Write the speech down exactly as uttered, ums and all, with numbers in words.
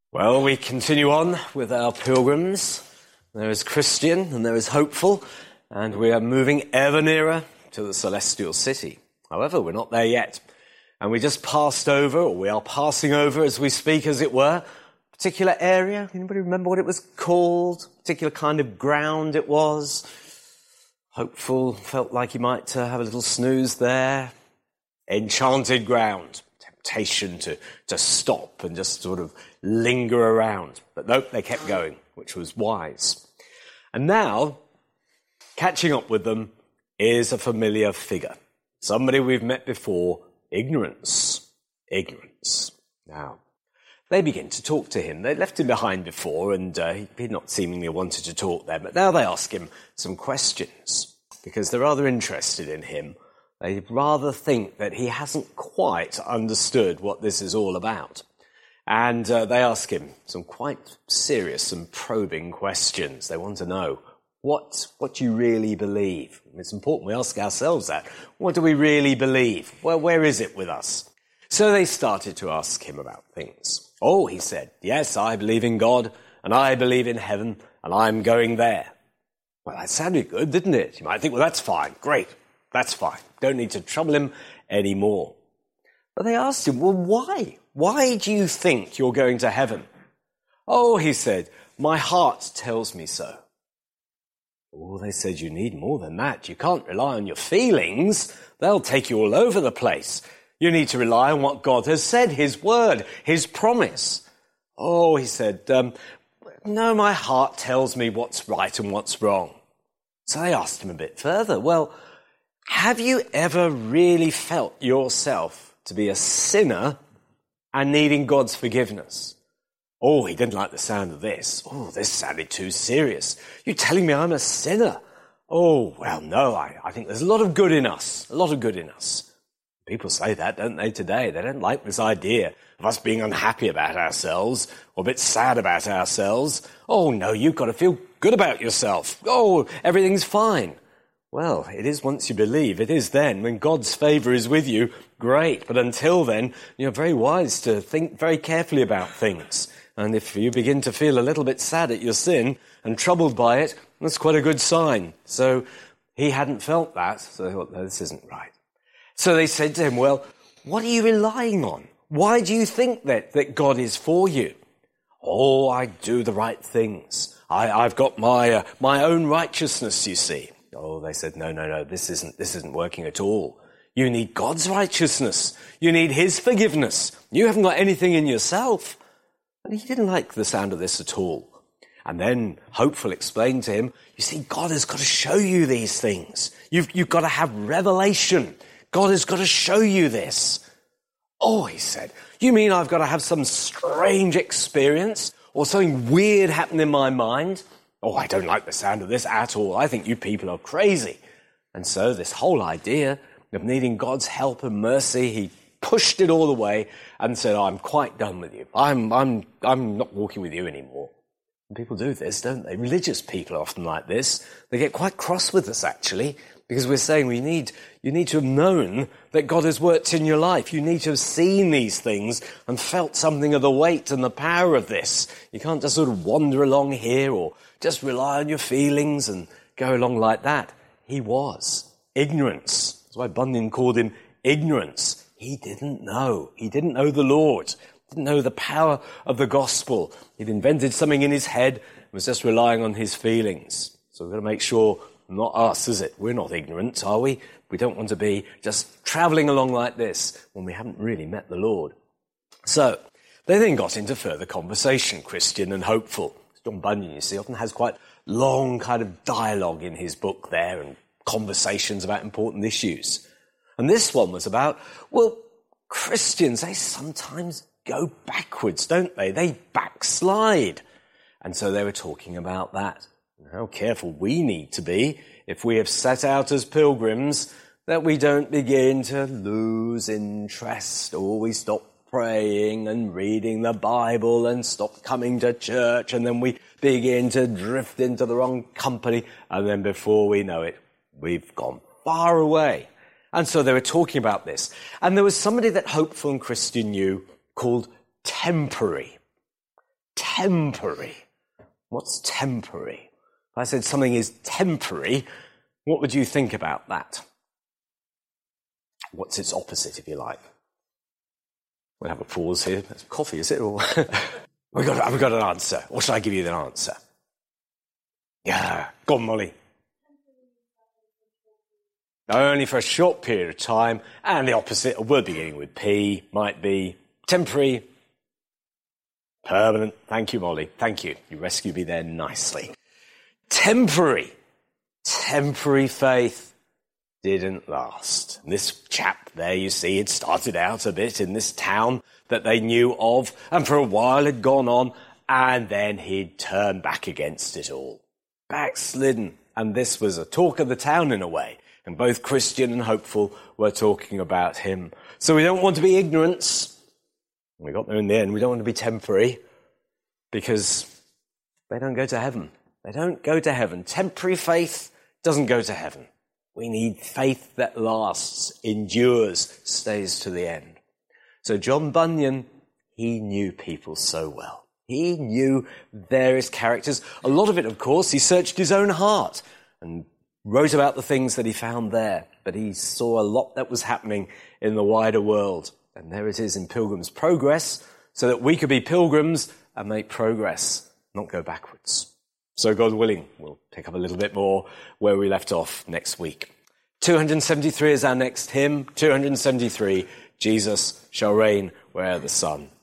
Well, we continue on with our pilgrims. There is Christian and there is Hopeful, and we are moving ever nearer to the celestial city. However, we're not there yet. And we just passed over, or we are passing over as we speak, as it were, a particular area. Anybody remember what it was called? A particular kind of ground it was? Hopeful felt like he might uh, have a little snooze there. Enchanted ground. Temptation to, to stop and just sort of linger around. But nope, they kept going, which was wise. And now, catching up with them is a familiar figure. Somebody we've met before, Ignorance. Ignorance. Now, they begin to talk to him. They left him behind before, and uh, he had not seemingly wanted to talk there. But now they ask him some questions, because they're rather interested in him. They rather think that he hasn't quite understood what this is all about. And uh, they ask him some quite serious and probing questions. They want to know what, what you really believe. It's important we ask ourselves that. What do we really believe? Well, where is it with us? So they started to ask him about things. Oh, he said, yes, I believe in God, and I believe in heaven, and I'm going there. Well, that sounded good, didn't it? You might think, well, that's fine, great. That's fine. Don't need to trouble him anymore. But they asked him, well, why? Why do you think you're going to heaven? Oh, he said, my heart tells me so. Oh, they said, you need more than that. You can't rely on your feelings. They'll take you all over the place. You need to rely on what God has said, his word, his promise. Oh, he said, um, no, my heart tells me what's right and what's wrong. So they asked him a bit further. Well, have you ever really felt yourself to be a sinner and needing God's forgiveness? Oh, he didn't like the sound of this. Oh, this sounded too serious. You're telling me I'm a sinner? Oh, well, no, I, I think there's a lot of good in us, a lot of good in us. People say that, don't they, today? They don't like this idea of us being unhappy about ourselves or a bit sad about ourselves. Oh, no, you've got to feel good about yourself. Oh, everything's fine. Well, it is once you believe. It is then. When God's favour is with you, great. But until then, you're very wise to think very carefully about things. And if you begin to feel a little bit sad at your sin and troubled by it, that's quite a good sign. So he hadn't felt that, so they thought, no, this isn't right. So they said to him, well, what are you relying on? Why do you think that, that God is for you? Oh, I do the right things. I, I've got my uh, my own righteousness, you see. Oh, they said, no, no, no, this isn't, this isn't working at all. You need God's righteousness. You need his forgiveness. You haven't got anything in yourself. And he didn't like the sound of this at all. And then Hopeful explained to him, you see, God has got to show you these things. You've, you've got to have revelation. God has got to show you this. Oh, he said, you mean I've got to have some strange experience or something weird happen in my mind? Oh, I don't like the sound of this at all. I think you people are crazy. And so this whole idea of needing God's help and mercy, he pushed it all away and said, oh, I'm quite done with you. I'm, I'm, I'm not walking with you anymore. And people do this, don't they? Religious people are often like this. They get quite cross with us, actually, because we're saying we need, you need to have known that God has worked in your life. You need to have seen these things and felt something of the weight and the power of this. You can't just sort of wander along here or just rely on your feelings and go along like that. He was. Ignorance. That's why Bunyan called him ignorance. He didn't know. He didn't know the Lord. Didn't know the power of the gospel. He'd invented something in his head and was just relying on his feelings. So we've got to make sure, not us, is it? We're not ignorant, are we? We don't want to be just travelling along like this when we haven't really met the Lord. So they then got into further conversation, Christian and Hopeful. John Bunyan, you see, often has quite long kind of dialogue in his book there and conversations about important issues. And this one was about, well, Christians, they sometimes go backwards, don't they? They backslide. And so they were talking about that. How careful we need to be if we have set out as pilgrims that we don't begin to lose interest or we stop praying and reading the Bible and stop coming to church, and then we begin to drift into the wrong company, and then before we know it, we've gone far away. And so they were talking about this. And there was somebody that Hopeful and Christian knew called Temporary. temporary. What's temporary? If I said something is temporary, what would you think about that? What's its opposite, if you like? We'll have a pause here. That's coffee, is it? Or we've got, we've got an answer. Or should I give you the answer? Yeah. Go on, Molly. Only for a short period of time. And the opposite, a word beginning with P, might be temporary, permanent. Thank you, Molly. Thank you. You rescued me there nicely. Temporary. Temporary faith didn't last. And this chap there, you see, had started out a bit in this town that they knew of, and for a while had gone on, and then he'd turned back against it all. Backslidden. And this was a talk of the town in a way. And both Christian and Hopeful were talking about him. So we don't want to be ignorance. We got there in the end. We don't want to be temporary, because they don't go to heaven. They don't go to heaven. Temporary faith doesn't go to heaven. We need faith that lasts, endures, stays to the end. So John Bunyan, he knew people so well. He knew various characters. A lot of it, of course, he searched his own heart and wrote about the things that he found there. But he saw a lot that was happening in the wider world. And there it is in Pilgrim's Progress, so that we could be pilgrims and make progress, not go backwards. So God willing, we'll pick up a little bit more where we left off next week. two hundred seventy-three is our next hymn. two hundred seventy-three, Jesus shall reign where the sun